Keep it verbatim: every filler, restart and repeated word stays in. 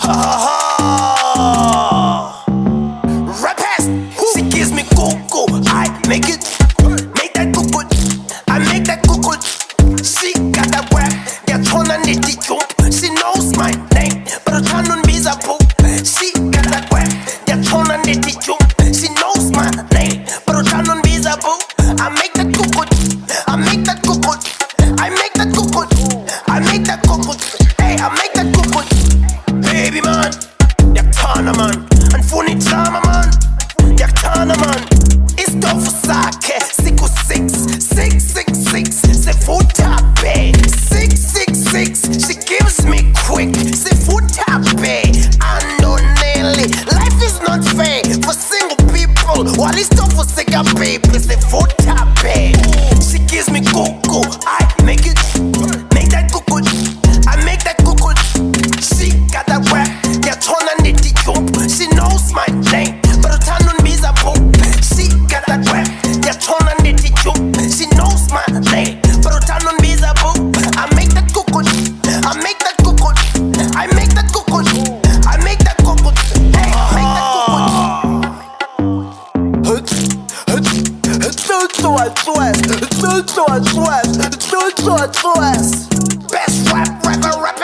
Ah, rap has, she gives me cocoa. I make it, make that cocoa. I make that cocoa. She got that rap, yeah, turn on it, jump. She knows my name, but I turn on me a poop. She got that rap, yeah, turn on it, jump. She knows my name, but I turn on me a poop. I make that cocoa. I make that cocoa. I make that cocoa. I make that cocoa. Hey, I make that cocoa. Baby man, jag tana man. Han får ni drama man. Jag tana man. It's tough for sake. Six or six, six, six, six. Se fort tappe. Six, six, six. She gives me quick. Se fort tappe. Andonelli. Life is not fair for single people. While it's tough for single people. Se fort tappe. She gives me cocoa. I make it. Make that cocoa. I make that cocoa. She got that rap. Yeah, turn on it, jump. She knows my name, but I turn on me a poop. She got that rap. Yeah, turn on it, jump. She knows my name, but I turn on me a poop. I make that cocoa. I make that cocoa. I make that cocoa. I make that cocoa. Hey, I make that cocoa. Best rap, rapper, rap.